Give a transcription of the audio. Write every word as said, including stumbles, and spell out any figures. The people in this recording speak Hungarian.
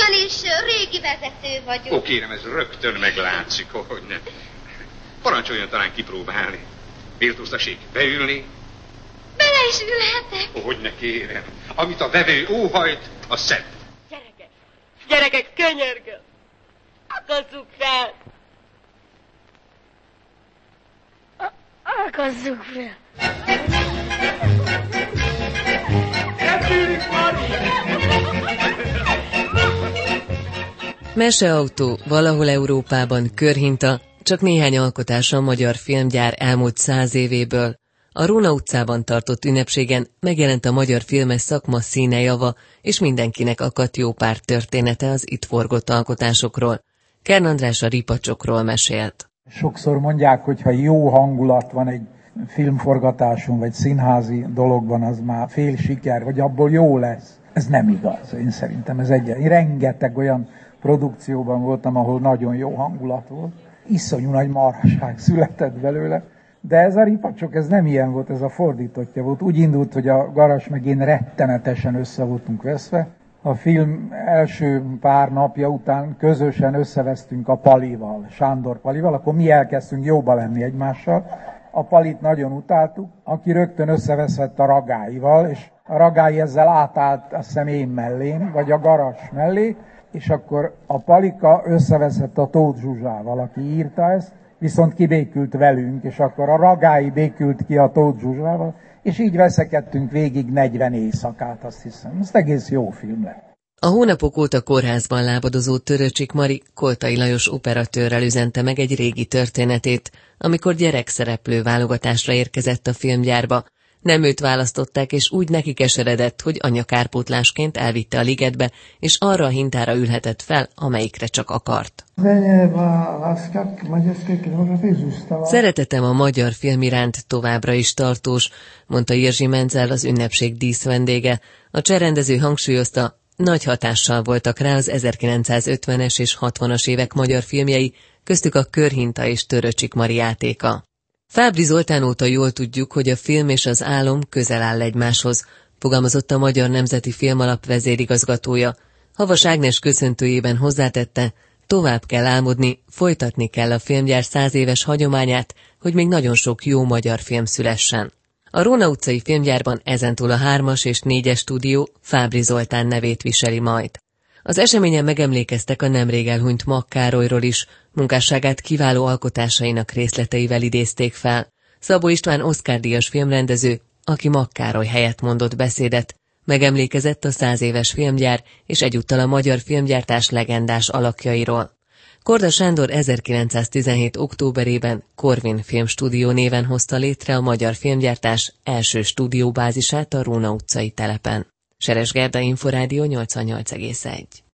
ugyanis régi vezető vagyok. Ó, kérem, ez rögtön meglátszik, hogy ne. Parancsoljon talán kipróbálni. Méltóztassék beülni. Bele is ülhetek. Ó, hogy ne kérem. Amit a vevő óhajt, a szebb. Gyerekek, gyerekek, könyörgöm. Akasszuk fel. Akasszuk fel. Meseautó, valahol Európában, körhinta, csak néhány alkotása a magyar filmgyár elmúlt száz évéből. A Róna utcában tartott ünnepségen megjelent a magyar filmes szakma színejava, és mindenkinek akadt jó pár története az itt forgott alkotásokról. Kern András a ripacsokról mesélt. Sokszor mondják, hogy ha jó hangulat van egy filmforgatáson, vagy színházi dologban, az már fél siker, vagy abból jó lesz. Ez nem igaz, én szerintem ez egy. Én rengeteg olyan produkcióban voltam, ahol nagyon jó hangulat volt. Iszonyú nagy marhaság született belőle, de ez a ripacsok, ez nem ilyen volt, ez a fordítottja volt. Úgy indult, hogy a Garas meg én rettenetesen össze voltunk veszve. A film első pár napja után közösen összevesztünk a Palival, Sándor Palival, akkor mi elkezdtünk jóba lenni egymással. A Palit nagyon utáltuk, aki rögtön összeveszett a Ragáival, és a Ragái ezzel átállt, azt hiszem én mellém, vagy a Garas mellé, és akkor a Palika összeveszett a Tóth Zsuzsával, aki írta ezt, viszont kibékült velünk, és akkor a Ragái békült ki a Tóth Zsuzsával, és így veszekedtünk végig negyven éjszakát, azt hiszem. Ez egész jó film lett. A hónapok óta kórházban lábadozó Töröcsik Mari Koltai Lajos operatőrrel üzente meg egy régi történetét, amikor gyerekszereplő válogatásra érkezett a filmgyárba. Nem őt választották, és úgy neki keseredett, hogy anya kárpótlásként elvitte a ligetbe, és arra a hintára ülhetett fel, amelyikre csak akart. Szeretetem a magyar film iránt továbbra is tartós, mondta Jirzsi Menzel, az ünnepség díszvendége. A cserendező hangsúlyozta, nagy hatással voltak rá az ezerkilencszázötvenes és hatvanas évek magyar filmjei, köztük a Körhinta és Töröcsik Mari játéka. Fábry Zoltán óta jól tudjuk, hogy a film és az álom közel áll egymáshoz, fogalmazott a Magyar Nemzeti Filmalap vezérigazgatója. Havas Ágnes köszöntőjében hozzátette, tovább kell álmodni, folytatni kell a filmgyár száz éves hagyományát, hogy még nagyon sok jó magyar film szülessen. A Róna utcai filmgyárban ezentúl a hármas és négyes stúdió Fábry Zoltán nevét viseli majd. Az eseményen megemlékeztek a nemrég elhunyt Mag Károlyról is, munkásságát kiváló alkotásainak részleteivel idézték fel. Szabó István Oscar-díjas filmrendező, aki Mag Károly helyett mondott beszédet, megemlékezett a száz éves filmgyár és egyúttal a magyar filmgyártás legendás alakjairól. Korda Sándor ezerkilencszáztizenhét októberében Corvin Filmstúdió néven hozta létre a magyar filmgyártás első stúdióbázisát a Róna utcai telepen. Seres Gerda, Inforádió nyolcvannyolc egész egy.